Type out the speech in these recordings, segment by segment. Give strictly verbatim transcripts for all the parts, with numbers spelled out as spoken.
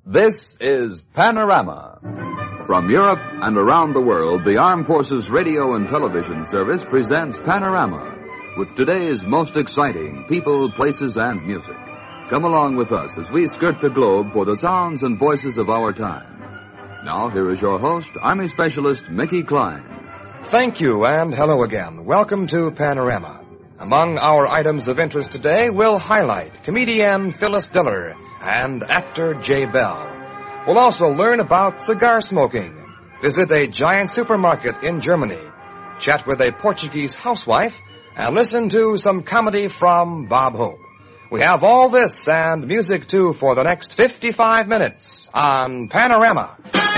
This is Panorama. From Europe and around the world, the Armed Forces Radio and Television Service presents Panorama, with today's most exciting people, places, and music. Come along with us as we skirt the globe for the sounds and voices of our time. Now, here is your host, Army Specialist Mickey Klein. Thank you, and hello again. Welcome to Panorama. Among our items of interest today, we'll highlight comedian Phyllis Diller and actor Jay Bell. We'll also learn about cigar smoking, visit a giant supermarket in Germany, chat with a Portuguese housewife, and listen to some comedy from Bob Hope. We have all this and music, too, for the next fifty-five minutes on Panorama.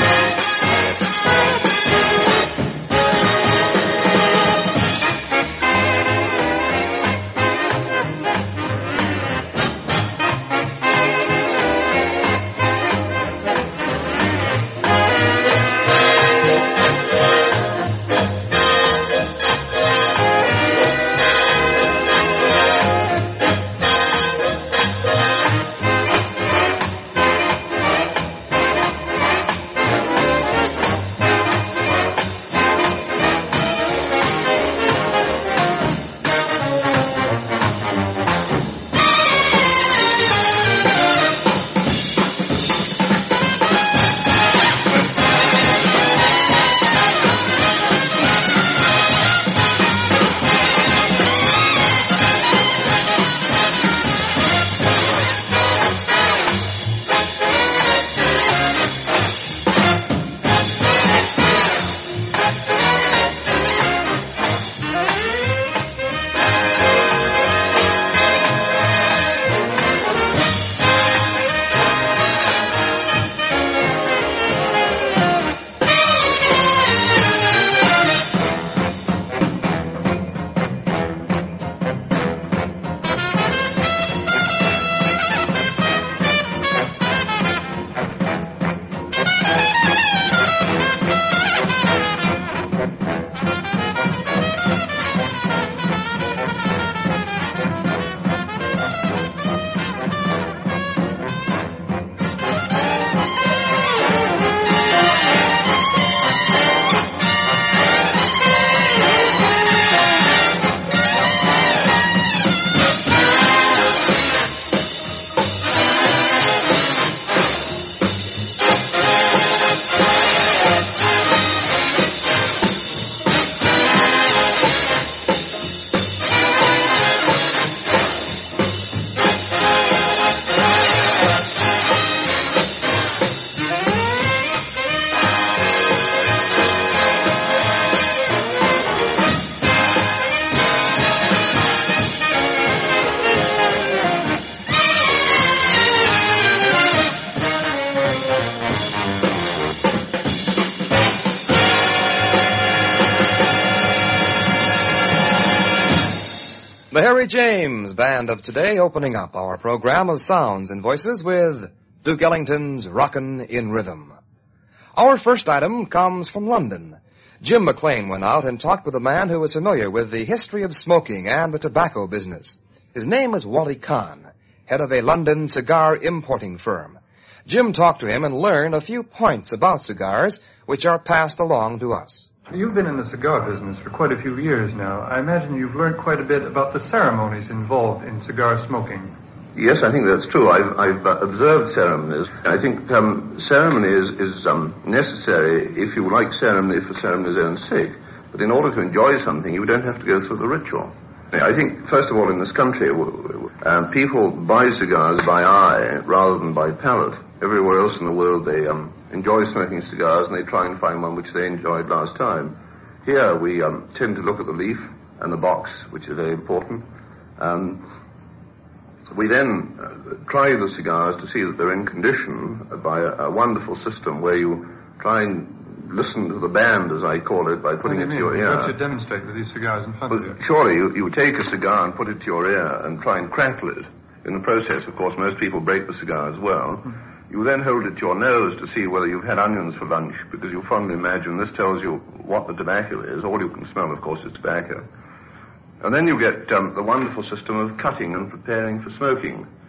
The Harry James Band of today, opening up our program of sounds and voices with Duke Ellington's Rockin' in Rhythm. Our first item comes from London. Jim McLean went out and talked with a man who was familiar with the history of smoking and the tobacco business. His name is Wally Kahn, head of a London cigar importing firm. Jim talked to him and learned a few points about cigars which are passed along to us. You've been in the cigar business for quite a few years now. I imagine you've learned quite a bit about the ceremonies involved in cigar smoking. Yes, I think that's true. I've, I've uh, observed ceremonies. I think um, ceremony is, is um, necessary if you like ceremony for ceremony's own sake. But in order to enjoy something, you don't have to go through the ritual. I think, first of all, in this country, uh, people buy cigars by eye rather than by palate. Everywhere else in the world, they um, enjoy smoking cigars, and they try and find one which they enjoyed last time. Here, we um, tend to look at the leaf and the box, which is very important. Um, we then uh, try the cigars to see that they're in condition by a, a wonderful system where you try and listen to the band, as I call it, by putting it to your ear. What do you demonstrate with these cigars in front well, of you? Surely, you, you take a cigar and put it to your ear and try and crackle it. In the process, of course, most people break the cigar as well. Mm-hmm. You then hold it to your nose to see whether you've had onions for lunch, because you fondly imagine this tells you what the tobacco is. All you can smell, of course, is tobacco. And then you get um, the wonderful system of cutting and preparing for smoking.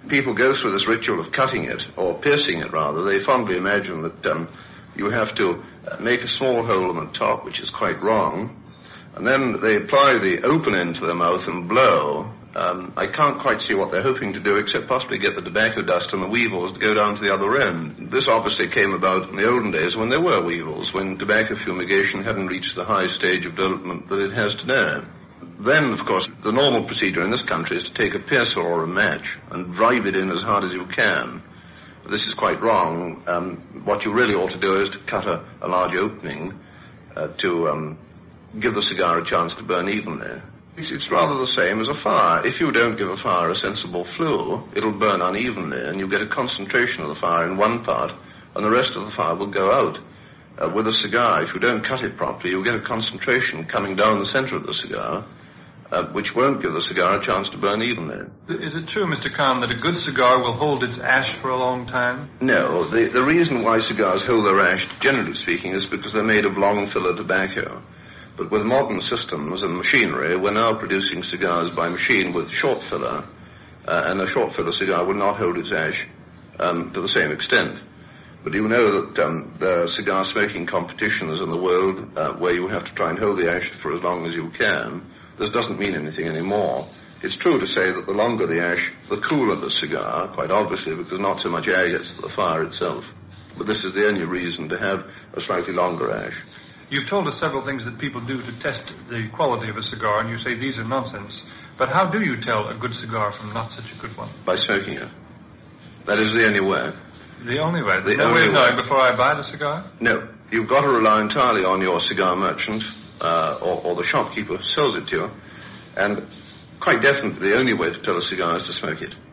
people go through this ritual of cutting it, or piercing it rather. They fondly imagine that um, you have to make a small hole in the top, which is quite wrong, and then they apply the open end to their mouth and blow. Um, I can't quite see what they're hoping to do except possibly get the tobacco dust and the weevils to go down to the other end. This obviously came about in the olden days when there were weevils, when tobacco fumigation hadn't reached the high stage of development that it has today. Then, of course, the normal procedure in this country is to take a piercer or a match and drive it in as hard as you can. This is quite wrong. Um, what you really ought to do is to cut a, a large opening uh, to um, give the cigar a chance to burn evenly. It's rather the same as a fire. If you don't give a fire a sensible flue, it'll burn unevenly, and you get a concentration of the fire in one part, and the rest of the fire will go out. Uh, with a cigar, if you don't cut it properly, you'll get a concentration coming down the center of the cigar, uh, which won't give the cigar a chance to burn evenly. Is it true, Mister Kahn, that a good cigar will hold its ash for a long time? No. The, the reason why cigars hold their ash, generally speaking, is because they're made of long filler tobacco. But with modern systems and machinery, we're now producing cigars by machine with short filler, uh, and a short filler cigar will not hold its ash um, to the same extent. But you know that um, there are cigar smoking competitions in the world uh, where you have to try and hold the ash for as long as you can. This doesn't mean anything anymore. It's true to say that the longer the ash, the cooler the cigar, quite obviously, because not so much air gets to the fire itself. But this is the only reason to have a slightly longer ash. You've told us several things that people do to test the quality of a cigar, and you say these are nonsense. But how do you tell a good cigar from not such a good one? By smoking it. That is the only way. The only way? There's the no way of knowing way. before I buy the cigar? No. You've got to rely entirely on your cigar merchant uh, or, or the shopkeeper who sells it to you. And quite definitely the only way to tell a cigar is to smoke it.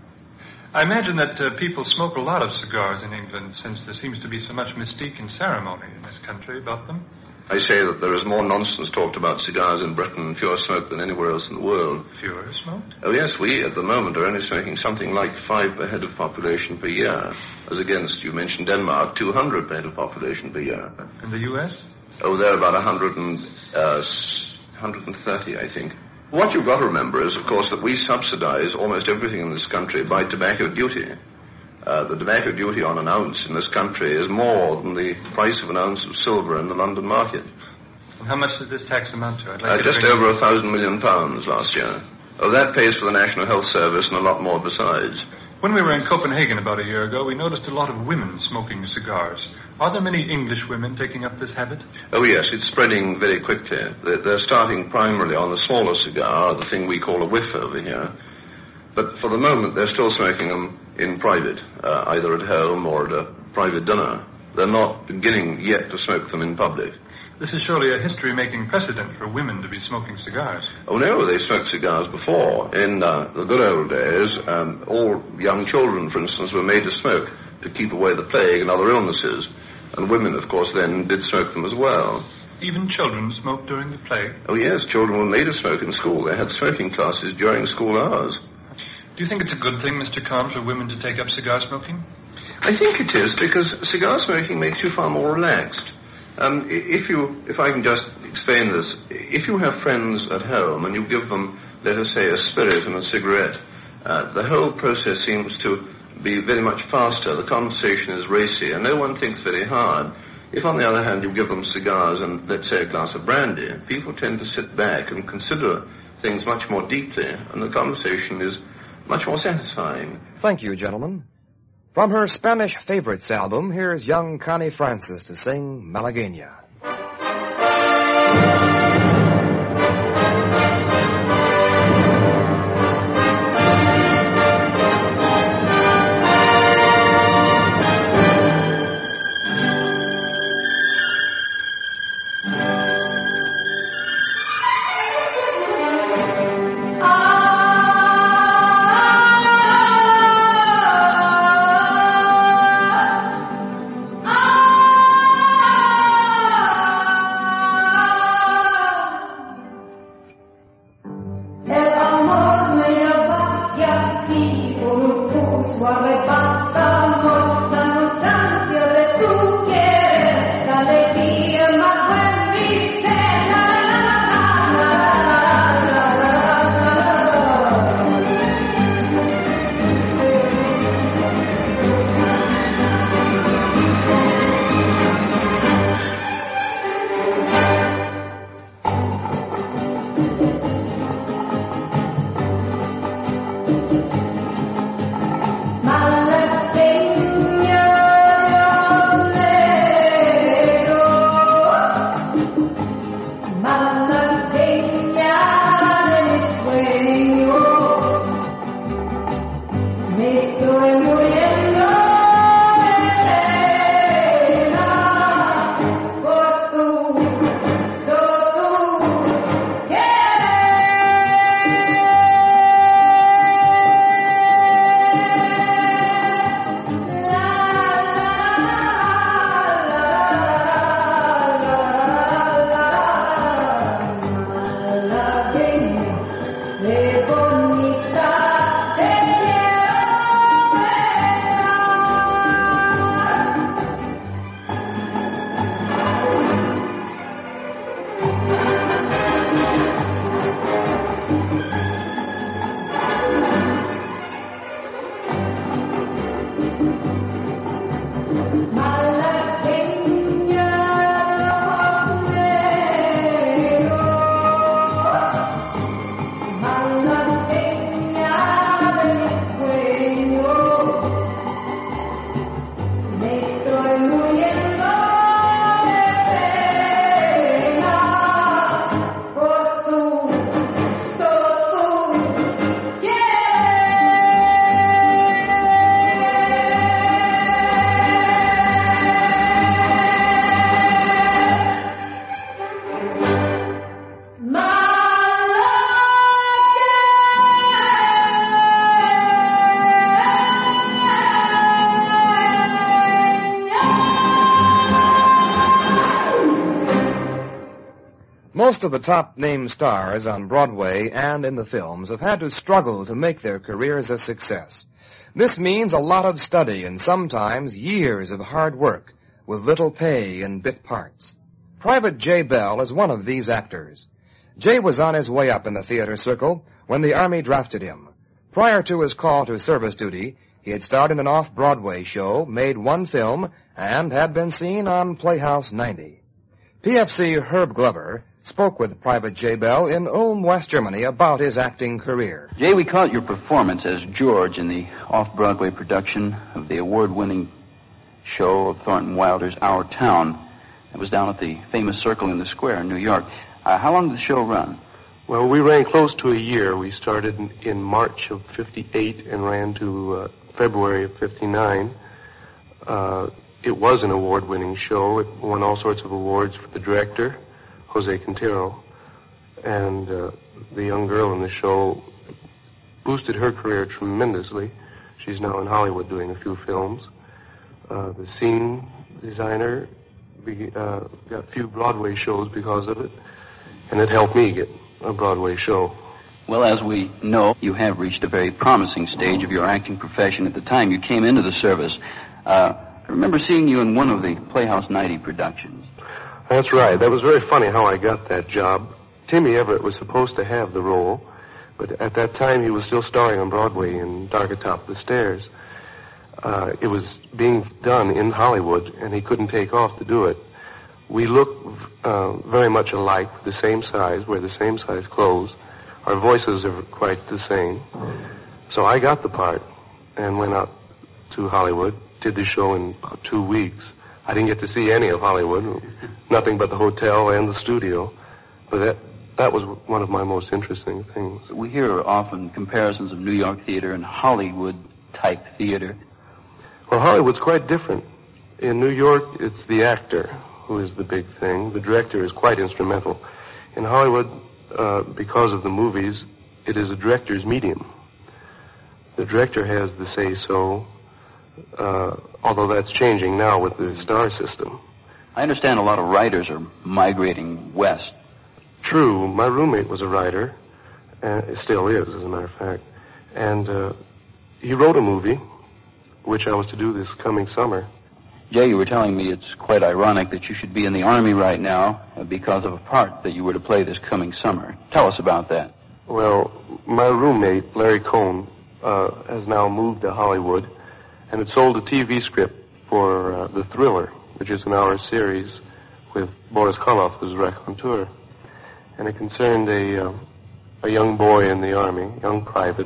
I imagine that uh, people smoke a lot of cigars in England, since there seems to be so much mystique and ceremony in this country about them. I say that there is more nonsense talked about cigars in Britain and fewer smoked than anywhere else in the world. Fewer smoked? Oh, yes, we at the moment are only smoking something like five per head of population per year, as against, you mentioned Denmark, two hundred per head of population per year. In the U S? Oh, they're about one hundred and, uh, one hundred thirty, I think. What you've got to remember is, of course, that we subsidize almost everything in this country by tobacco duty. Uh, the tobacco duty on an ounce in this country is more than the price of an ounce of silver in the London market. And how much does this tax amount to? I'd like uh, just over a thousand million pounds last year. Oh, that pays for the National Health Service and a lot more besides. When we were in Copenhagen about a year ago, we noticed a lot of women smoking cigars. Are there many English women taking up this habit? Oh, yes, it's spreading very quickly. They're, they're starting primarily on the smaller cigar, the thing we call a whiff over here. But for the moment, they're still smoking them in private, uh, either at home or at a private dinner. They're not beginning yet to smoke them in public. This is surely a history-making precedent for women to be smoking cigars. Oh, no, they smoked cigars before. In uh, the good old days, um, all young children, for instance, were made to smoke to keep away the plague and other illnesses. And women, of course, then did smoke them as well. Even children smoked during the plague? Oh, yes, children were made to smoke in school. They had smoking classes during school hours. Do you think it's a good thing, Mister Kahn, for women to take up cigar smoking? I think it is, because cigar smoking makes you far more relaxed. Um, if you, if I can just explain this, if you have friends at home and you give them, let us say, a spirit and a cigarette, uh, the whole process seems to be very much faster. The conversation is racy and no one thinks very hard. If, on the other hand, you give them cigars and, let's say, a glass of brandy, people tend to sit back and consider things much more deeply, and the conversation is much more satisfying. Thank you, gentlemen. From her Spanish Favorites album, here's young Connie Francis to sing Malagueña. Ah Most of the top-name stars on Broadway and in the films have had to struggle to make their careers a success. This means a lot of study and sometimes years of hard work with little pay and bit parts. Private Jay Bell is one of these actors. Jay was on his way up in the theater circle when the Army drafted him. Prior to his call to service duty, he had starred in an off-Broadway show, made one film, and had been seen on Playhouse ninety. P F C Herb Glover spoke with Private Jay Bell in Ulm, West Germany, about his acting career. Jay, we caught your performance as George in the off-Broadway production of the award-winning show of Thornton Wilder's Our Town. It was down at the famous Circle in the Square in New York. Uh, how long did the show run? Well, we ran close to a year. We started in, in March of fifty-eight and ran to uh, February of fifty-nine. Uh, it was an award-winning show. It won all sorts of awards for the director, Jose Quintero, and uh, the young girl in the show boosted her career tremendously. She's now in Hollywood doing a few films. Uh, the scene designer be, uh, got a few Broadway shows because of it, and it helped me get a Broadway show. Well, as we know, you have reached a very promising stage of your acting profession at the time you came into the service. Uh, I remember seeing you in one of the Playhouse ninety productions. That's right. That was very funny how I got that job. Timmy Everett was supposed to have the role, but at that time he was still starring on Broadway in Dark Atop the Stairs. Uh, it was being done in Hollywood, and he couldn't take off to do it. We look uh, very much alike, the same size, wear the same size clothes. Our voices are quite the same. So I got the part and went out to Hollywood, did the show in about two weeks. I didn't get to see any of Hollywood, nothing but the hotel and the studio. But that that was one of my most interesting things. We hear often comparisons of New York theater and Hollywood-type theater. Well, Hollywood's quite different. In New York, it's the actor who is the big thing. The director is quite instrumental. In Hollywood, uh, because of the movies, it is a director's medium. The director has the say-so, uh, although that's changing now with the star system. I understand a lot of writers are migrating west. True. My roommate was a writer, and it still is, as a matter of fact. And uh, he wrote a movie, which I was to do this coming summer. Jay, you were telling me it's quite ironic that you should be in the Army right now because of a part that you were to play this coming summer. Tell us about that. Well, my roommate, Larry Cohn, uh, has now moved to Hollywood and had sold a T V script for uh, The Thriller, which is an hour series with Boris Karloff as raconteur. And it concerned a, uh, a young boy in the Army, young private.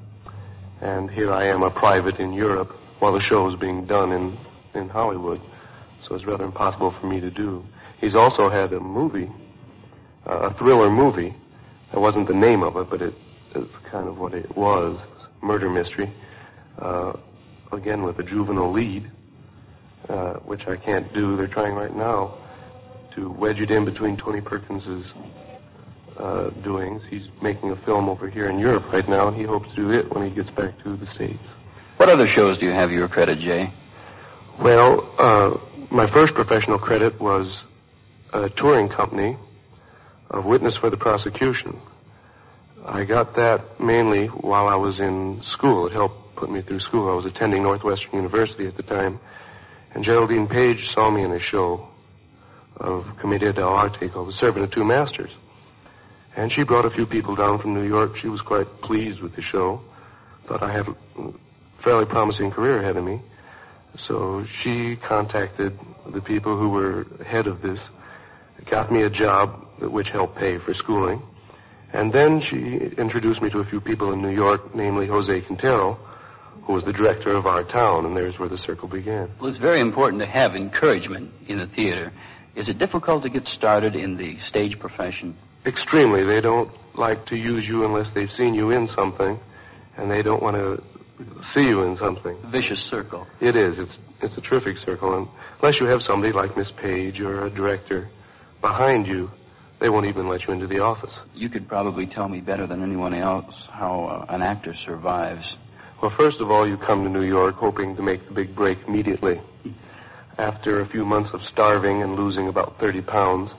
And here I am, a private in Europe, while the show is being done in in Hollywood, so it's rather impossible for me to do. He's also had a movie, uh, a thriller movie. That wasn't the name of it, but it, it's kind of what it was, murder mystery, uh, again with a juvenile lead, uh, which I can't do. They're trying right now to wedge it in between Tony Perkins's uh, doings. He's making a film over here in Europe right now, and he hopes to do it when he gets back to the States. What other shows do you have your credit, Jay? Well, uh, my first professional credit was a touring company of Witness for the Prosecution. I got that mainly while I was in school. It helped put me through school. I was attending Northwestern University at the time, and Geraldine Page saw me in a show of Commedia dell'arte called The Servant of Two Masters. And she brought a few people down from New York. She was quite pleased with the show, thought I had a fairly promising career ahead of me. So she contacted the people who were head of this, got me a job which helped pay for schooling. And then she introduced me to a few people in New York, namely Jose Quintero, who was the director of Our Town, and there's where the circle began. Well, it's very important to have encouragement in the theater. Is it difficult to get started in the stage profession? Extremely. They don't like to use you unless they've seen you in something, and they don't want to see you in something. Vicious circle. It is. It's it's a terrific circle. And unless you have somebody like Miss Page or a director behind you, they won't even let you into the office. You could probably tell me better than anyone else how uh, an actor survives. Well, first of all, you come to New York hoping to make the big break immediately. After a few months of starving and losing about thirty pounds,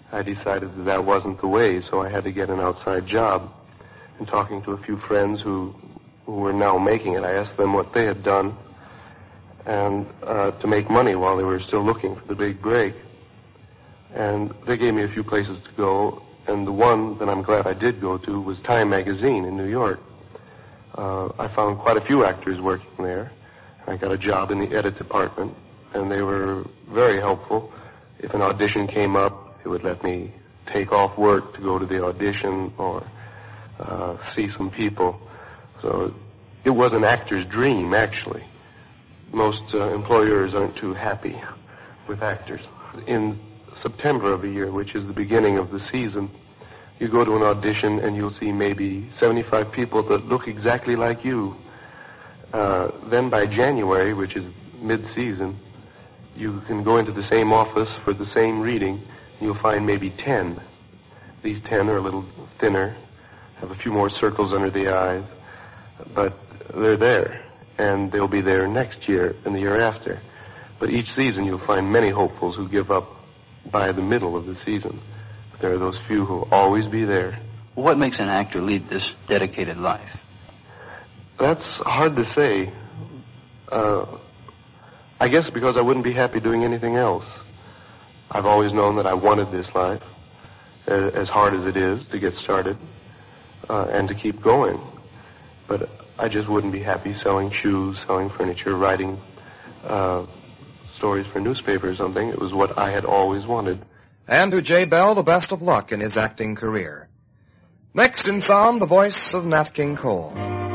I decided that that wasn't the way, so I had to get an outside job. And talking to a few friends who, who were now making it, I asked them what they had done and uh, to make money while they were still looking for the big break. And they gave me a few places to go, and the one that I'm glad I did go to was Time Magazine in New York. Uh, I found quite a few actors working there. I got a job in the edit department, and they were very helpful. If an audition came up, they would let me take off work to go to the audition or uh, see some people. So it was an actor's dream, actually. Most uh, employers aren't too happy with actors. In September of a year, which is the beginning of the season, you go to an audition and you'll see maybe seventy-five people that look exactly like you. Uh, then by January, which is mid-season, you can go into the same office for the same reading, and you'll find maybe ten. These ten are a little thinner, have a few more circles under the eyes, but they're there, and they'll be there next year and the year after. But each season you'll find many hopefuls who give up by the middle of the season. But there are those few who will always be there. What makes an actor lead this dedicated life? That's hard to say. Uh, I guess because I wouldn't be happy doing anything else. I've always known that I wanted this life, as hard as it is to get started, uh, and to keep going. But I just wouldn't be happy selling shoes, selling furniture, writing uh, stories for newspapers or something. It was what I had always wanted. And to Jay Bell, the best of luck in his acting career. Next in sound, the voice of Nat King Cole.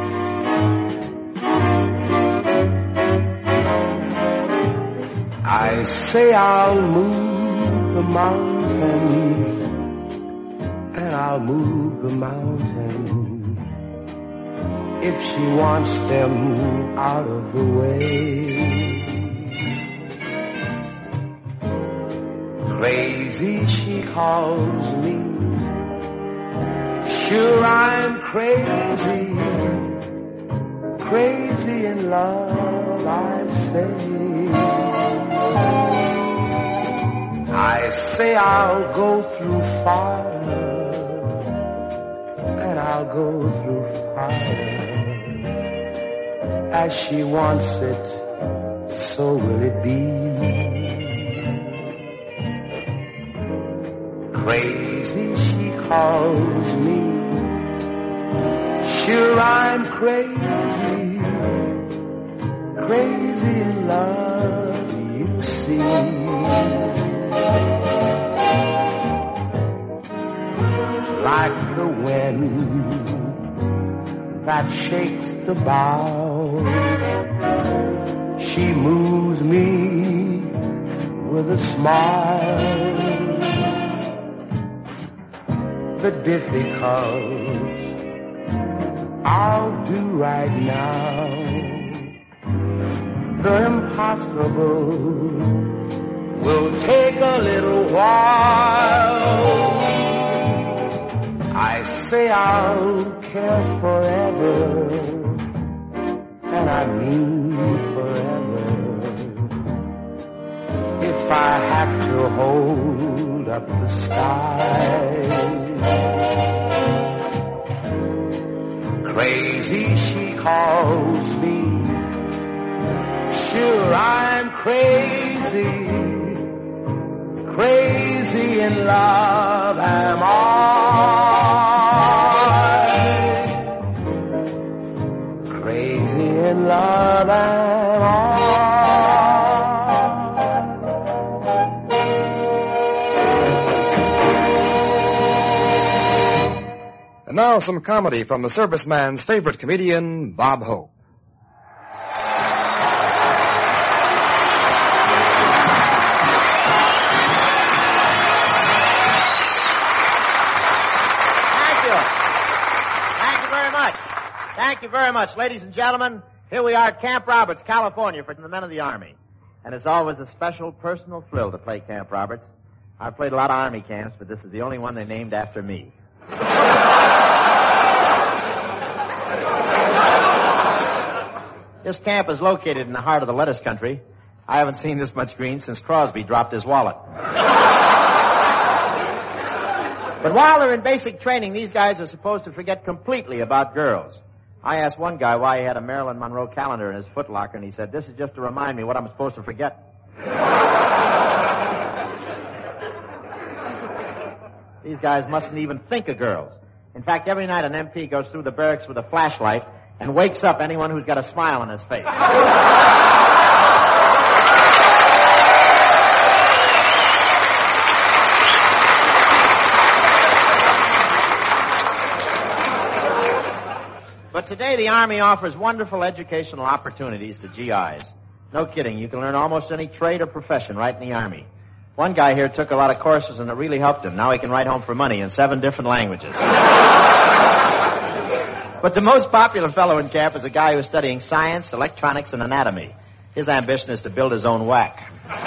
I say I'll move the mountains, and I'll move the mountains if she wants them out of the way. Crazy she calls me, sure I'm crazy, crazy in love I say. I say I'll go through fire, and I'll go through fire. As she wants it, so will it be. Crazy she calls me, sure I'm crazy, crazy in love, you see. Like the wind that shakes the bough, she moves me with a smile. The difficult I'll do right now, the impossible will take a little while. I say I'll care forever, and I mean forever. If I have to hold up the sky. Crazy she calls me, sure I'm crazy, crazy in love am I, crazy in love am I. And now some comedy from the serviceman's favorite comedian, Bob Hope. Thank you. Thank you very much. Thank you very much, ladies and gentlemen. Here we are at Camp Roberts, California, for the men of the Army. And it's always a special personal thrill to play Camp Roberts. I've played a lot of Army camps, but this is the only one they named after me. This camp is located in the heart of the lettuce country. I haven't seen this much green since Crosby dropped his wallet. But while they're in basic training, these guys are supposed to forget completely about girls. I asked one guy why he had a Marilyn Monroe calendar in his footlocker, and he said, this is just to remind me what I'm supposed to forget. These guys mustn't even think of girls. In fact, every night an M P goes through the barracks with a flashlight and wakes up anyone who's got a smile on his face. But today the Army offers wonderful educational opportunities to G Is. No kidding, you can learn almost any trade or profession right in the Army. One guy here took a lot of courses and it really helped him. Now he can write home for money in seven different languages. But the most popular fellow in camp is a guy who's studying science, electronics, and anatomy. His ambition is to build his own whack.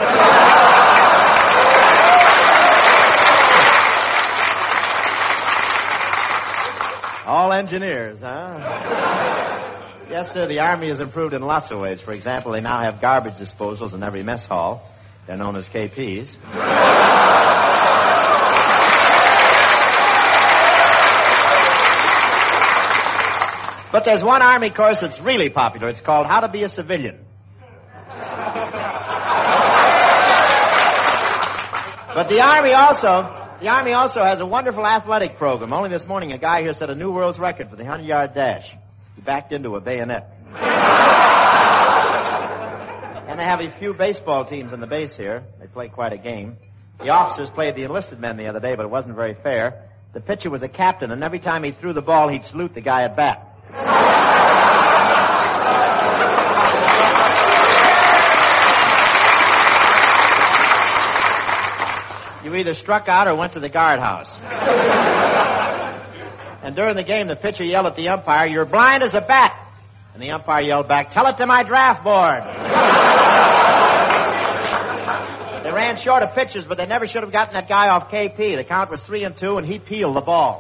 All engineers, huh? Yes, sir, the Army has improved in lots of ways. For example, they now have garbage disposals in every mess hall. They're known as K Ps. But there's one Army course that's really popular. It's called How to Be a Civilian. But the Army also... The Army also has a wonderful athletic program. Only this morning, a guy here set a new world's record for the hundred-yard dash. He backed into a bayonet. And they have a few baseball teams in the base here. They play quite a game. The officers played the enlisted men the other day, but it wasn't very fair. The pitcher was a captain, and every time he threw the ball, he'd salute the guy at bat. You either struck out or went to the guardhouse. And during the game, the pitcher yelled at the umpire, "You're blind as a bat." And the umpire yelled back, "Tell it to my draft board." They ran short of pitchers, but they never should have gotten that guy off K P. The count was three and two, and he peeled the ball.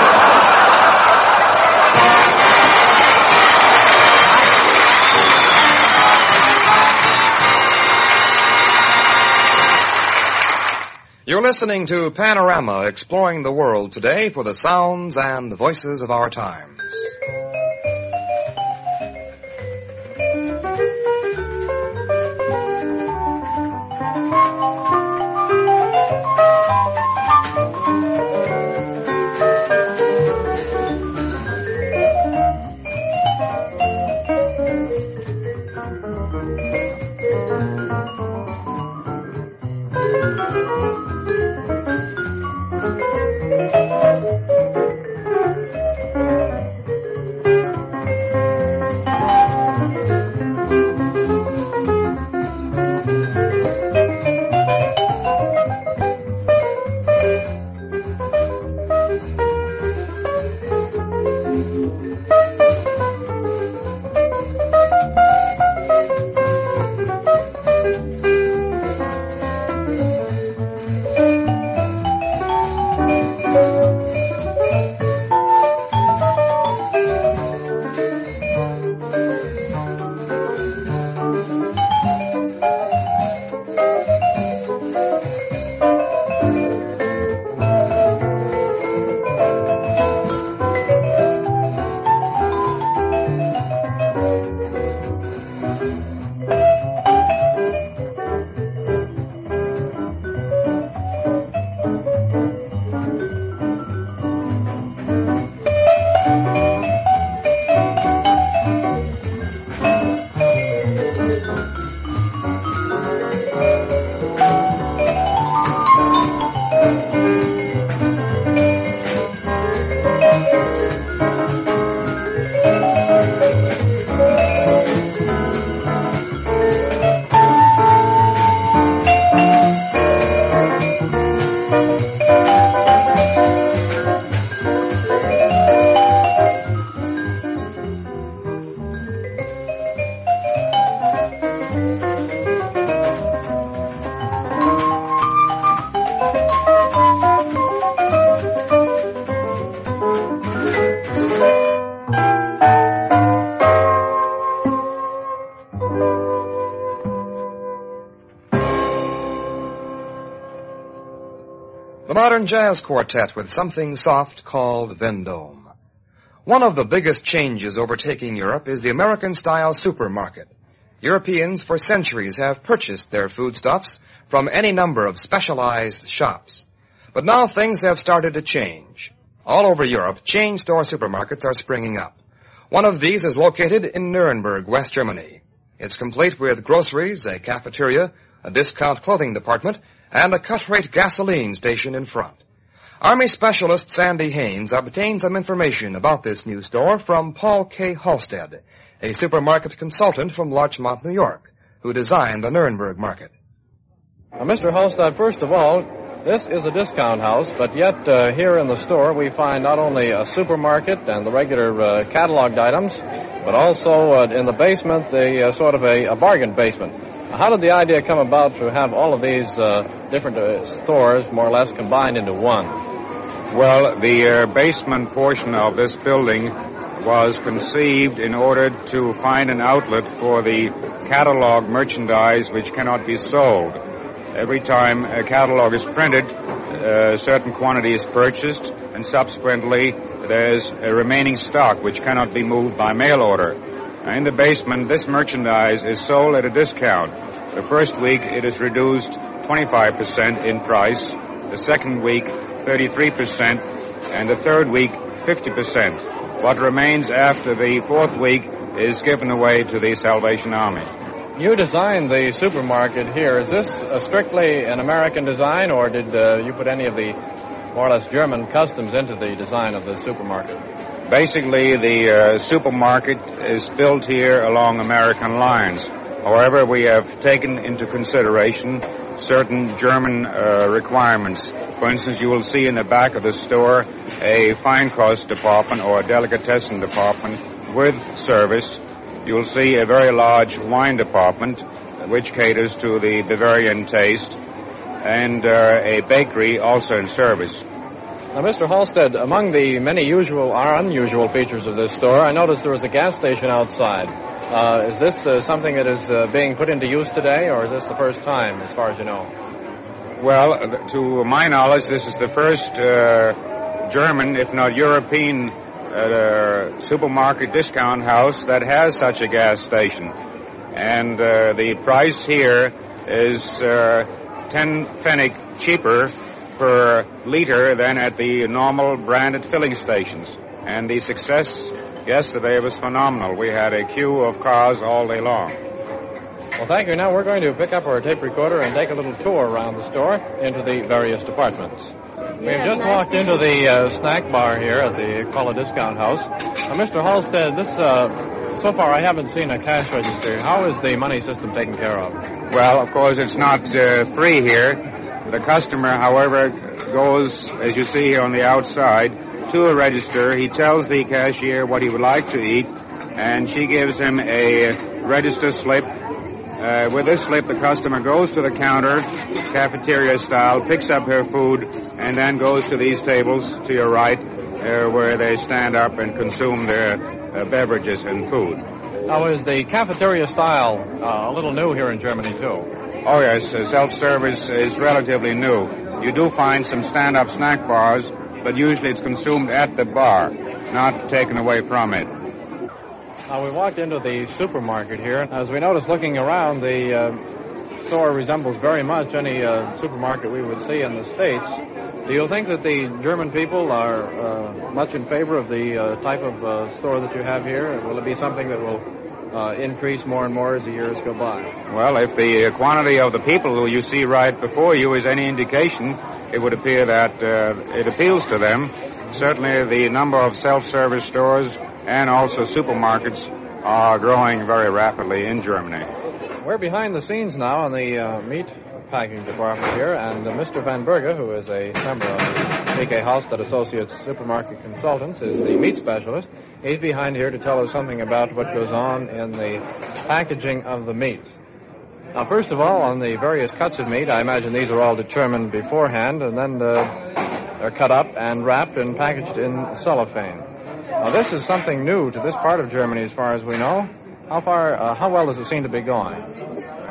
You're listening to Panorama, exploring the world today for the sounds and the voices of our times. the modern jazz quartet with something soft called Vendome. One of the biggest changes overtaking Europe is the American-style supermarket. Europeans for centuries have purchased their foodstuffs from any number of specialized shops. But now things have started to change. All over Europe, chain store supermarkets are springing up. One of these is located in Nuremberg, West Germany. It's complete with groceries, a cafeteria, a discount clothing department, and a cut-rate gasoline station in front. Army specialist Sandy Haynes obtained some information about this new store from Paul K. Halstead, a supermarket consultant from Larchmont, New York, who designed the Nuremberg market. Now, Mister Halstead, first of all, this is a discount house, but yet uh, here in the store we find not only a supermarket and the regular uh, cataloged items, but also uh, in the basement the uh, sort of a, a bargain basement. How did the idea come about to have all of these uh, different uh, stores more or less combined into one? Well, the uh, basement portion of this building was conceived in order to find an outlet for the catalog merchandise which cannot be sold. Every time a catalog is printed, a certain quantity is purchased, and subsequently there's a remaining stock which cannot be moved by mail order. In the basement, this merchandise is sold at a discount. The first week it is reduced twenty-five percent in price, the second week thirty-three percent, and the third week fifty percent. What remains after the fourth week is given away to the Salvation Army. You designed the supermarket here. Is this uh, strictly an American design, or did uh, you put any of the more or less German customs into the design of the supermarket? Basically, the uh, supermarket is built here along American lines. However, we have taken into consideration certain German uh, requirements. For instance, you will see in the back of the store a fine cost department or a delicatessen department with service. You will see a very large wine department, which caters to the Bavarian taste, and uh, a bakery also in service. Now, Mister Halstead, among the many usual or unusual features of this store, I noticed there was a gas station outside. Uh, is this uh, something that is uh, being put into use today, or is this the first time, as far as you know? Well, to my knowledge, this is the first uh, German, if not European, uh, supermarket discount house that has such a gas station. And uh, the price here is uh, ten pfennig cheaper per liter than at the normal branded filling stations. And the success yesterday was phenomenal. We had a queue of cars all day long. Well, thank you. Now we're going to pick up our tape recorder and take a little tour around the store into the various departments. We have just walked into the uh, snack bar here at the Quella Discount House. Now, Mister Halstead, this, uh, so far I haven't seen a cash register. How is the money system taken care of? Well, of course, it's not uh, free here. The customer, however, goes, as you see here on the outside, to a register. He tells the cashier what he would like to eat, and she gives him a register slip. Uh, with this slip, the customer goes to the counter, cafeteria style, picks up her food, and then goes to these tables to your right, uh, where they stand up and consume their uh, beverages and food. Now, is the cafeteria style uh, a little new here in Germany, too? Oh, yes. Uh, self-service is relatively new. You do find some stand-up snack bars, but usually it's consumed at the bar, not taken away from it. Now, we walked into the supermarket here. As we noticed looking around, the uh, store resembles very much any uh, supermarket we would see in the States. Do you think that the German people are uh, much in favor of the uh, type of uh, store that you have here? Will it be something that will uh, increase more and more as the years go by? Well, if the quantity of the people who you see right before you is any indication, it would appear that uh, it appeals to them. Certainly the number of self-service stores and also supermarkets are growing very rapidly in Germany. We're behind the scenes now in the uh, meat packing department here, and uh, Mister Van Berge, who is a member of P K Halstead Associates Supermarket Consultants, is the meat specialist. He's behind here to tell us something about what goes on in the packaging of the meat. Now, first of all, on the various cuts of meat, I imagine these are all determined beforehand, and then uh, they're cut up and wrapped and packaged in cellophane. Now, this is something new to this part of Germany as far as we know. How far, uh, how well does it seem to be going?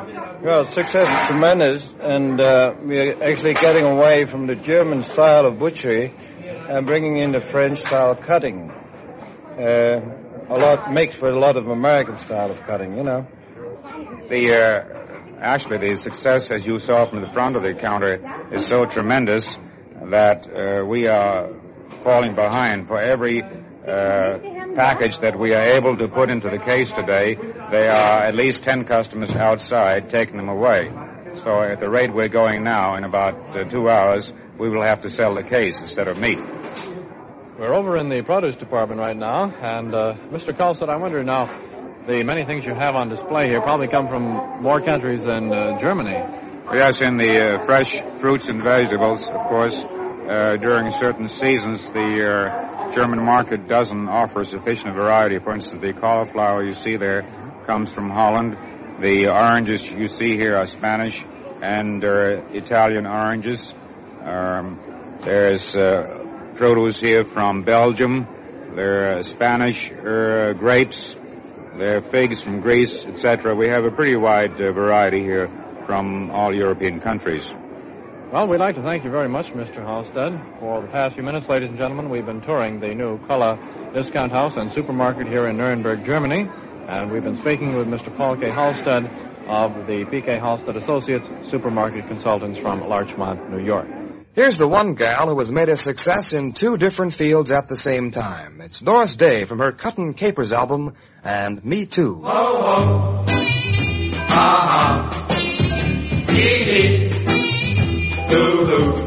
Well, success is tremendous, and uh, we're actually getting away from the German style of butchery and bringing in the French style cutting. Uh, a lot makes for a lot of American style of cutting, you know. The uh, actually the success, as you saw from the front of the counter, is so tremendous that uh, we are falling behind. For every uh, package that we are able to put into the case today, there are at least ten customers outside taking them away. So at the rate we're going now, in about uh, two hours, we will have to sell the case instead of meat. We're over in the produce department right now, and uh, Mister Kalstad, I wonder now, the many things you have on display here probably come from more countries than uh, Germany. Yes, in the uh, fresh fruits and vegetables, of course, uh, during certain seasons, the uh, German market doesn't offer sufficient variety. For instance, the cauliflower you see there comes from Holland. The oranges you see here are Spanish and uh, Italian oranges. Um, there's uh, produce here from Belgium. There are Spanish uh, grapes. There are figs from Greece, et cetera. We have a pretty wide uh, variety here from all European countries. Well, we'd like to thank you very much, Mister Halstead. For the past few minutes, ladies and gentlemen, we've been touring the new Kulla Discount House and Supermarket here in Nuremberg, Germany. And we've been speaking with Mister Paul K. Halstead of the P K. Halstead Associates Supermarket Consultants from Larchmont, New York. Here's the one gal who has made a success in two different fields at the same time. It's Doris Day from her Cuttin' Capers album and Me Too. Oh, oh, ah, hee, hee, hoo, hoo.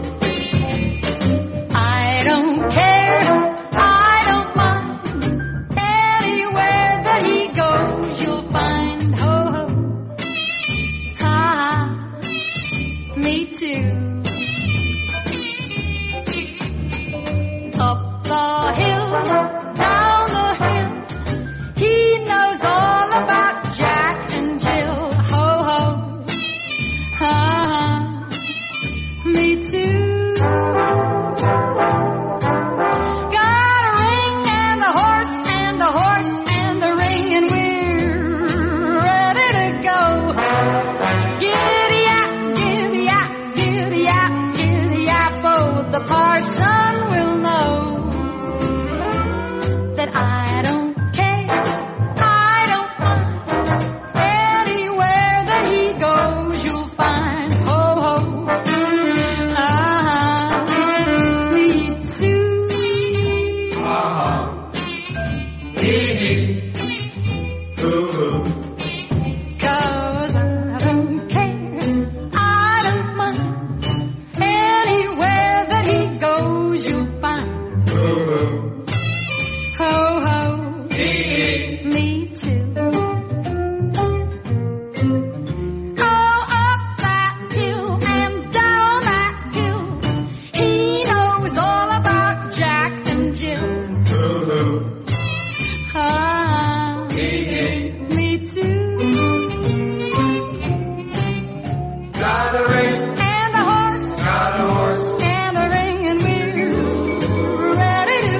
I don't care, I don't mind, anywhere that he goes you'll find, ho, ho, ah, me too. Up the hill, down the hill, he knows all about Jack and Jill. Ho, ho, ha, me too. Got a ring and a horse and a horse and a ring, and we're ready to go. Giddy up, giddy up, giddy up, giddy up, oh, the parson will know that I don't care, I don't mind, anywhere that he goes you'll find, ho, ho, ah, me too. Ah, hee, hee, hoo, hoo. 'Cause I don't care, I don't mind, anywhere that he goes you'll find, Hoo, hoo. ho, ho, Hee, hee. me too. Oh, up that hill and down that hill, he knows all about Jack and Jill. Hoo, hoo. Ah, Hee, hee. me too. Got a ring, And a horse got a horse. and a ring, and we're ready to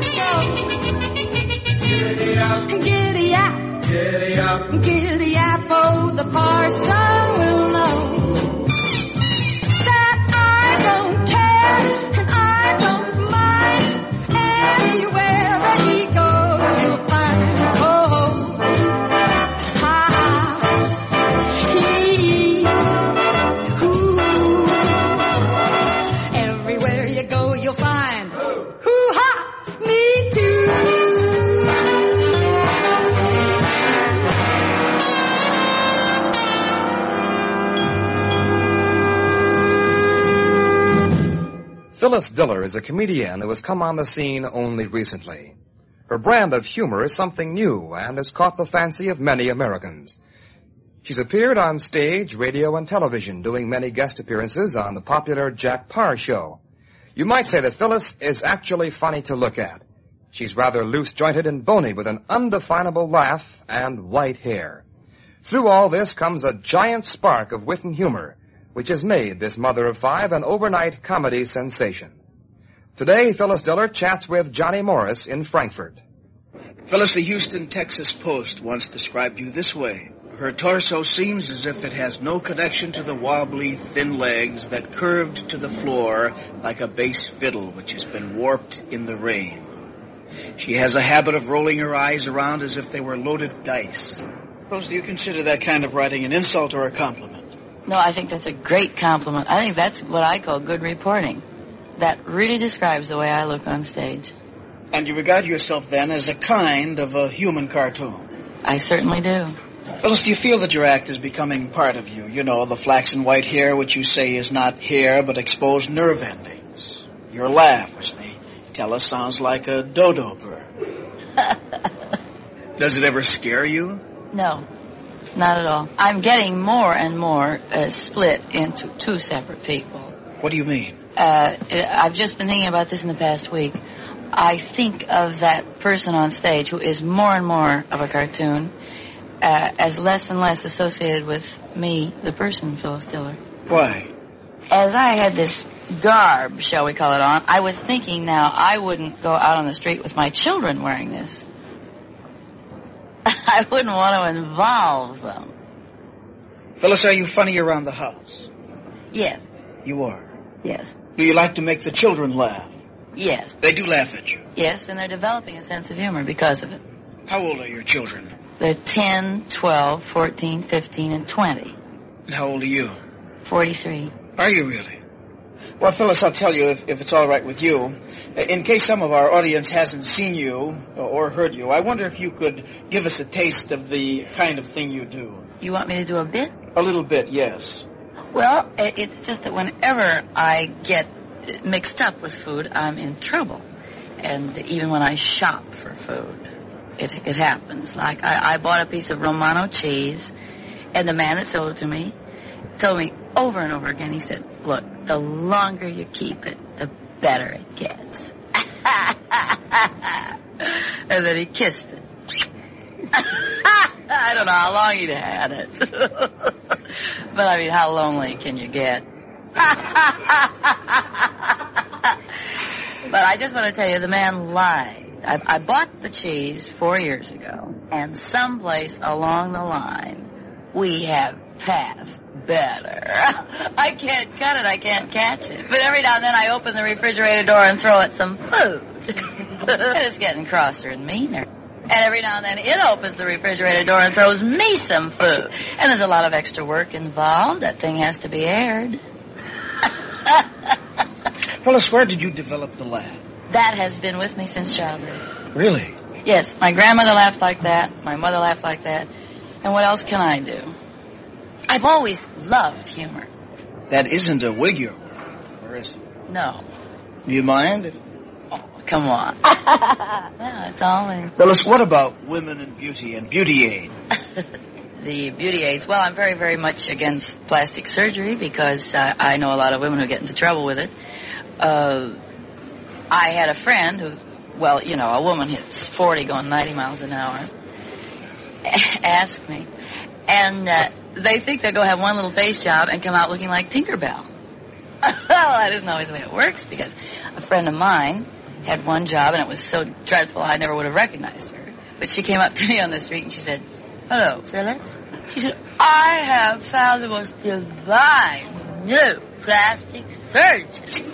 Giddy up, go. Giddy up, giddy up. giddy up, oh, the parson will know that I don't care and I don't mind, anywhere that he goes you'll find, ho, ho, ha, ha, hee, hoo, everywhere you go you'll find, hoo, ha, me too. Phyllis Diller is a comedian who has come on the scene only recently. Her brand of humor is something new and has caught the fancy of many Americans. She's appeared on stage, radio, and television, doing many guest appearances on the popular Jack Paar show. You might say that Phyllis is actually funny to look at. She's rather loose-jointed and bony with an undefinable laugh and white hair. Through all this comes a giant spark of wit and humor, which has made this mother of five an overnight comedy sensation. Today, Phyllis Diller chats with Johnny Morris in Frankfurt. Phyllis, the Houston, Texas Post once described you this way. Her torso seems as if it has no connection to the wobbly, thin legs that curved to the floor like a bass fiddle which has been warped in the rain. She has a habit of rolling her eyes around as if they were loaded dice. Rose, do you consider that kind of writing an insult or a compliment? No, I think that's a great compliment. I think that's what I call good reporting. That really describes the way I look on stage. And you regard yourself then as a kind of a human cartoon? I certainly do. Phyllis, do you feel that your act is becoming part of you? You know, the flax and white hair, which you say is not hair, but exposed nerve endings. Your laugh, which they tell us sounds like a dodo bird. Does it ever scare you? No, not at all. I'm getting more and more uh, split into two separate people. What do you mean? Uh, I've just been thinking about this in the past week. I think of that person on stage who is more and more of a cartoon uh, as less and less associated with me, the person, Phyllis Diller. Why? As I had this garb, shall we call it on, I was thinking now I wouldn't go out on the street with my children wearing this. I wouldn't want to involve them. Phyllis, are you funny around the house? Yes. You are? Yes. Do you like to make the children laugh? Yes. They do laugh at you? Yes, and they're developing a sense of humor because of it. How old are your children? They're ten, twelve, fourteen, fifteen, and twenty. And how old are you? forty-three. Are you really? Well, Phyllis, I'll tell you, if, if it's all right with you, in case some of our audience hasn't seen you or heard you, I wonder if you could give us a taste of the kind of thing you do. You want me to do a bit? A little bit, yes. Well, it's just that whenever I get mixed up with food, I'm in trouble. And even when I shop for food, it it happens. Like, I, I bought a piece of Romano cheese, and the man that sold it to me told me over and over again, he said, look, the longer you keep it, the better it gets. And then he kissed it. I don't know how long he'd had it. But, I mean, how lonely can you get? But I just want to tell you, the man lied. I, I bought the cheese four years ago, and someplace along the line, we have passed better. I can't cut it, I can't catch it. But every now and then I open the refrigerator door and throw it some food. It's getting crosser and meaner. And every now and then it opens the refrigerator door and throws me some food. And there's a lot of extra work involved. That thing has to be aired. Phyllis, where did you develop the laugh? That has been with me since childhood. Really? Yes, my grandmother laughed like that. My mother laughed like that. And what else can I do? I've always loved humor. That isn't a wig you're wearing, or is it? No. Do you mind? If... Oh, come on. Yeah, it's always. Phyllis, what about women and beauty and beauty aid? The beauty aids. Well, I'm very, very much against plastic surgery because uh, I know a lot of women who get into trouble with it. Uh, I had a friend who, well, you know, a woman hits forty going ninety miles an hour, asked me, and uh, they think they'll go have one little face job and come out looking like Tinkerbell. Well, that isn't always the way it works because a friend of mine had one job and it was so dreadful I never would have recognized her. But she came up to me on the street and she said, hello, Phyllis. She said, I have found the most divine new plastic surgeon.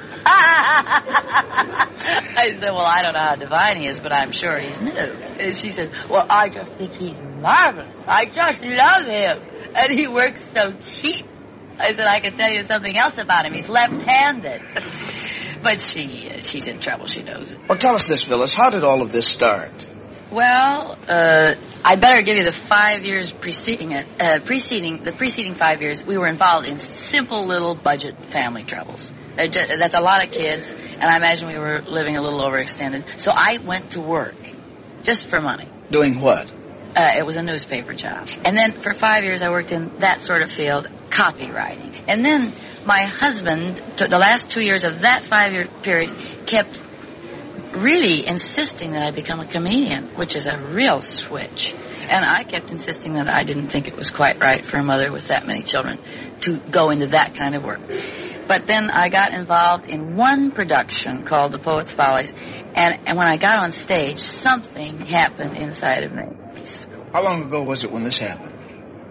I said, well, I don't know how divine he is, but I'm sure he's new. And she said, well, I just think he's marvelous. I just love him. And he works so cheap. I said, I can tell you something else about him. He's left-handed. But she, uh, she's in trouble. She knows it. Well, tell us this, Phyllis. How did all of this start? Well, uh, I better give you the five years preceding it. Uh, preceding, the preceding five years, we were involved in simple little budget family troubles. Just, that's a lot of kids, and I imagine we were living a little overextended. So I went to work, just for money. Doing what? Uh, it was a newspaper job. And then for five years I worked in that sort of field, copywriting. And then my husband, to the last two years of that five-year period, kept really insisting that I become a comedian, which is a real switch. And I kept insisting that I didn't think it was quite right for a mother with that many children to go into that kind of work. But then I got involved in one production called The Poet's Follies, and, and when I got on stage, something happened inside of me. How long ago was it when this happened?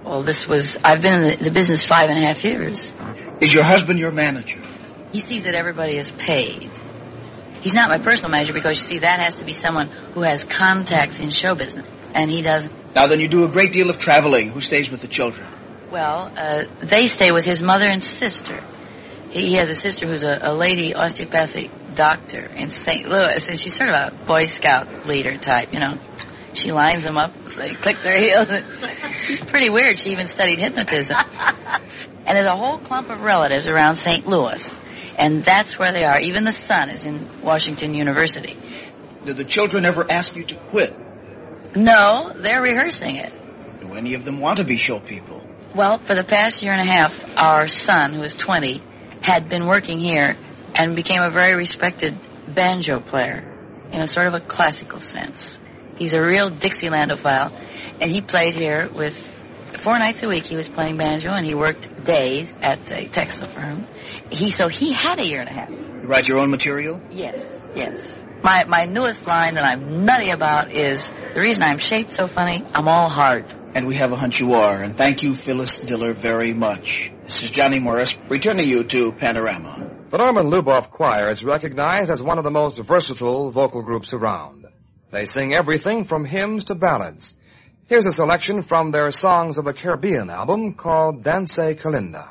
Well, this was, I've been in the, the business five and a half years. Is your husband your manager? He sees that everybody is paid. He's not my personal manager because, you see, that has to be someone who has contacts in show business, and he doesn't. Now then, you do a great deal of traveling. Who stays with the children? Well, uh, they stay with his mother and sister. He has a sister who's a, a lady osteopathic doctor in Saint Louis, and she's sort of a Boy Scout leader type, you know. She lines them up, they click their heels. She's pretty weird. She even studied hypnotism. And there's a whole clump of relatives around Saint Louis, and that's where they are. Even the son is in Washington University. Did the children ever ask you to quit? No, they're rehearsing it. Do any of them want to be show people? Well, for the past year and a half, our son, who is twenty, had been working here and became a very respected banjo player, in a sort of a classical sense. He's a real Dixielandophile, and he played here with, four nights a week he was playing banjo, and he worked days at a textile firm. He, so he had a year and a half. You write your own material? Yes, yes. My, my newest line that I'm nutty about is, the reason I'm shaped so funny, I'm all heart. And we have a hunch you are, and thank you, Phyllis Diller, very much. This is Johnny Morris, returning you to Panorama. The Norman Luboff Choir is recognized as one of the most versatile vocal groups around. They sing everything from hymns to ballads. Here's a selection from their Songs of the Caribbean album called Dance Calinda.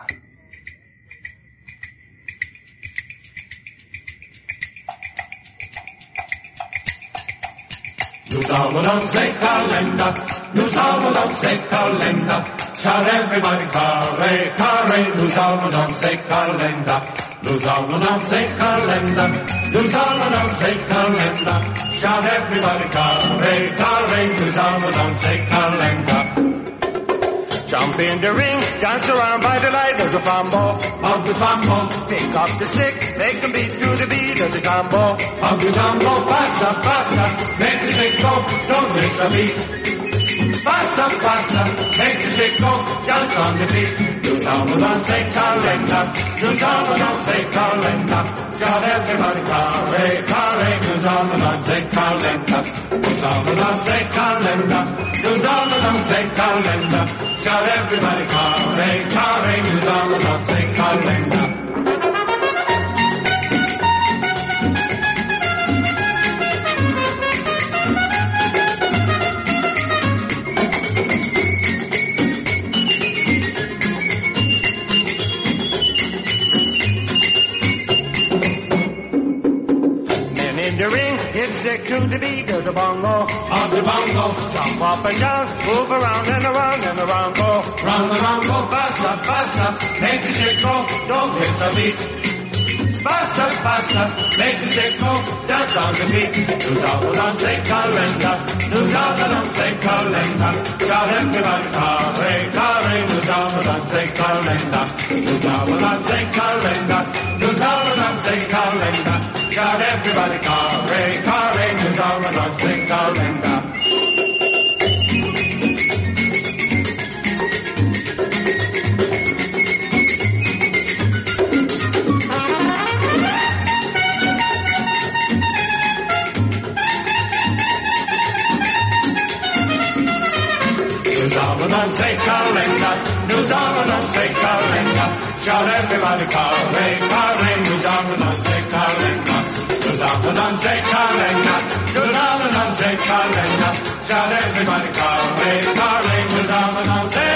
Nous allons danser Calinda, nous allons danser Calinda. Shout everybody, carre, carre, nous allons danser Calinda. Nous allons danser Calinda, nous allons danser Calinda. Shout everybody, carre, carre, nous allons danser Calinda. Jump in the ring, dance around by the light of the flambeau, of the flambeau. Pick up the stick, make them beat to the beat of the tambo, of the tambo. Faster, faster, make the stick go, don't miss a beat. Faster, faster, make the stick go, dance on the beat. Nous allons danser Calinda, nous allons danser Calinda. Shout everybody, carre, carre, nous allons danser Calinda. Nous allons danser Calinda, nous allons danser Calinda. Shout everybody, carre, carre, nous allons danser Calinda. It's the cool to beat of the bongo, of the bongo. Jump up and down, move around and around and around, go. Round and round, go. Faster, faster, make the stick go, don't miss a beat. Faster, faster, make the stick go, dance on the beat. Nous allons danser Calinda, nous allons danser Calinda. Shout everybody, carre, carre, nous allons danser Calinda. Nous allons danser Calinda, nous allons danser Calinda. Shout everybody, carre, carre, nous allons danser Calinda. Nous allons danser Calinda, nous allons danser Calinda. Shout everybody, carre, carre, nous allons danser Calinda. Nous allons danser Calinda, nous allons danser Calinda. Shout everybody, carre, carre, nous allons danser.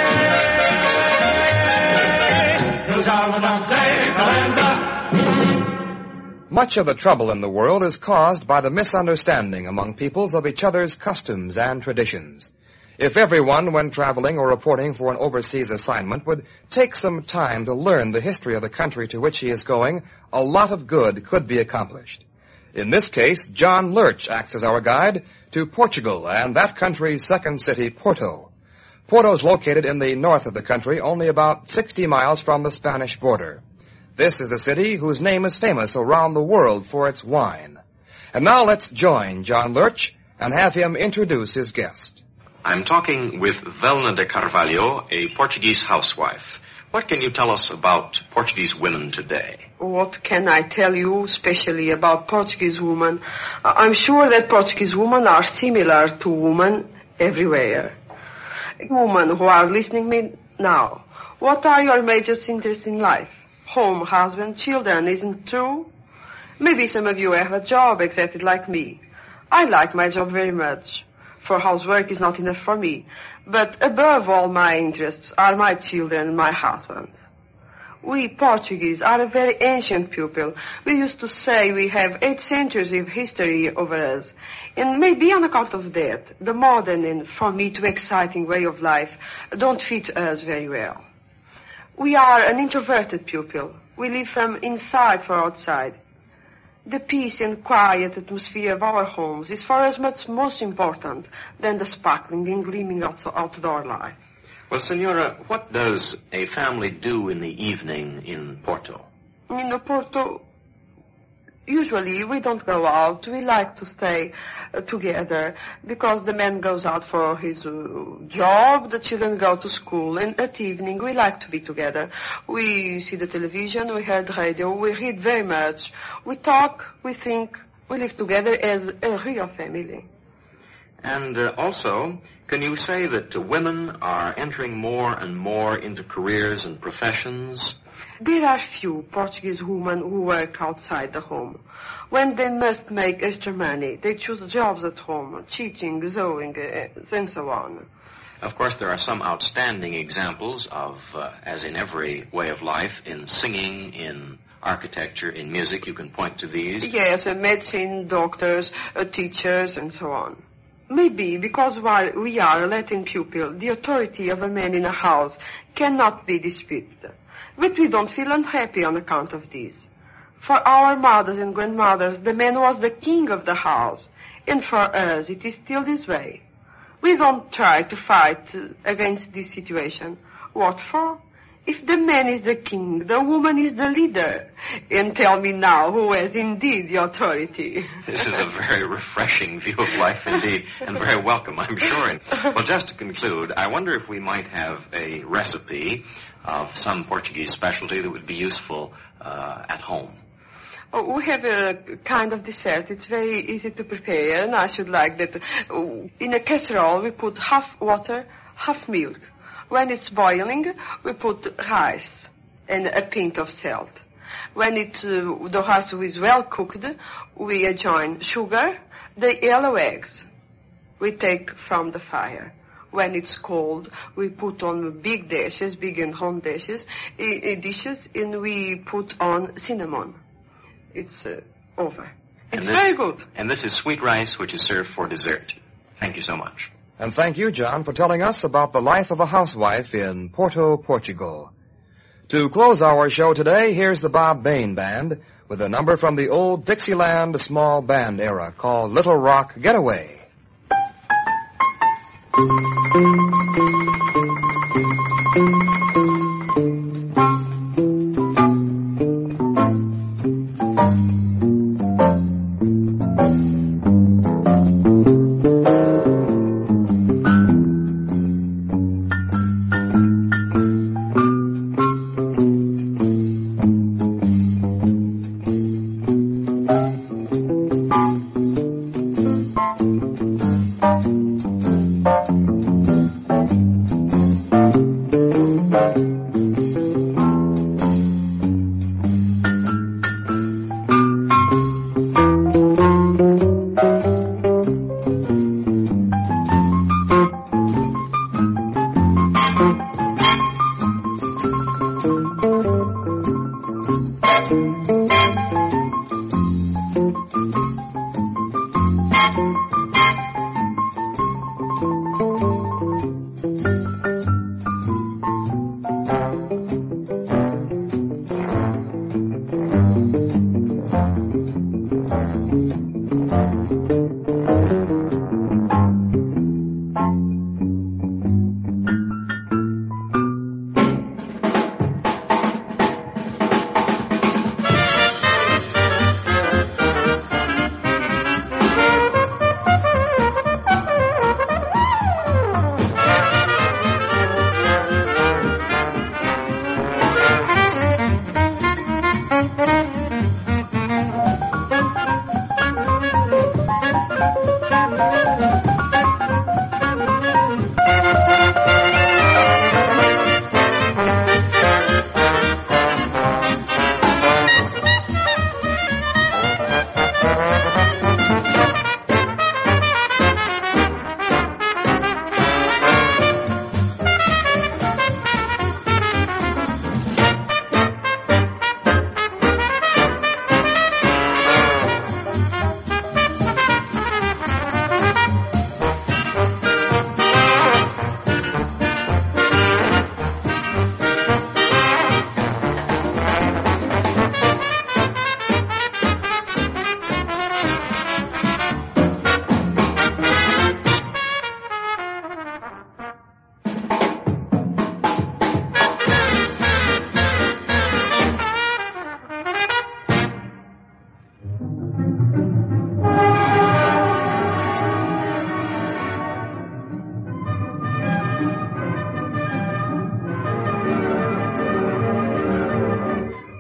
Nous allons danser Calinda. Much of the trouble in the world is caused by the misunderstanding among peoples of each other's customs and traditions. If everyone, when traveling or reporting for an overseas assignment, would take some time to learn the history of the country to which he is going, a lot of good could be accomplished. In this case, John Lurch acts as our guide to Portugal and that country's second city, Porto. Porto is located in the north of the country, only about sixty miles from the Spanish border. This is a city whose name is famous around the world for its wine. And now let's join John Lurch and have him introduce his guest. I'm talking with Velna de Carvalho, a Portuguese housewife. What can you tell us about Portuguese women today? What can I tell you, especially about Portuguese women? I'm sure that Portuguese women are similar to women everywhere. Women who are listening me now, what are your major interests in life? Home, husband, children, isn't true? Maybe some of you have a job exactly like me. I like my job very much, for housework is not enough for me. But above all my interests are my children and my husband. We Portuguese are a very ancient people. We used to say we have eight centuries of history over us. And maybe on account of that, the modern and, for me, too exciting way of life don't fit us very well. We are an introverted people. We live from inside for outside. The peace and quiet atmosphere of our homes is for us much most important than the sparkling and gleaming out- outdoor life. Well, Senora, what does a family do in the evening in Porto? In Porto, usually we don't go out. We like to stay uh, together because the man goes out for his uh, job, the children go to school, and at evening we like to be together. We see the television, we hear the radio, we read very much. We talk, we think, we live together as a real family. And uh, also, can you say that uh, women are entering more and more into careers and professions? There are few Portuguese women who work outside the home. When they must make extra money, they choose jobs at home, teaching, sewing, uh, and so on. Of course, there are some outstanding examples of, uh, as in every way of life, in singing, in architecture, in music. You can point to these. Yes, uh, medicine, doctors, uh, teachers, and so on. Maybe because while we are a Latin pupil, the authority of a man in a house cannot be disputed. But we don't feel unhappy on account of this. For our mothers and grandmothers, the man was the king of the house. And for us, it is still this way. We don't try to fight against this situation. What for? If the man is the king, the woman is the leader. And tell me now who has indeed the authority. This is a very refreshing view of life indeed, and very welcome, I'm sure. And, well, just to conclude, I wonder if we might have a recipe of some Portuguese specialty that would be useful uh, at home. Oh, we have a kind of dessert. It's very easy to prepare, and I should like that. In a casserole, we put half water, half milk. When it's boiling, we put rice and a pint of salt. When it, uh, the rice is well cooked, we adjoin sugar, the yellow eggs we take from the fire. When it's cold, we put on big dishes, big and home dishes, uh, dishes, and we put on cinnamon. It's uh, over. It's this, very good. And this is sweet rice, which is served for dessert. Thank you so much. And thank you, John, for telling us about the life of a housewife in Porto, Portugal. To close our show today, here's the Bob Bain Band with a number from the old Dixieland small band era called Little Rock Getaway.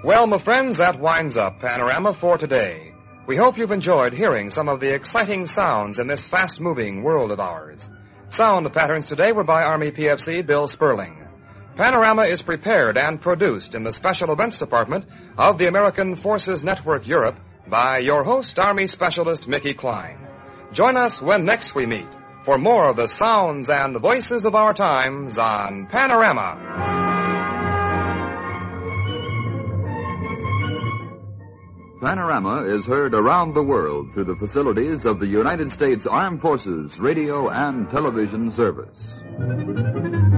Well, my friends, that winds up Panorama for today. We hope you've enjoyed hearing some of the exciting sounds in this fast-moving world of ours. Sound patterns today were by Army P F C Bill Sperling. Panorama is prepared and produced in the Special Events Department of the American Forces Network Europe by your host, Army Specialist Mickey Klein. Join us when next we meet for more of the sounds and voices of our times on Panorama. Panorama is heard around the world through the facilities of the United States Armed Forces Radio and Television Service.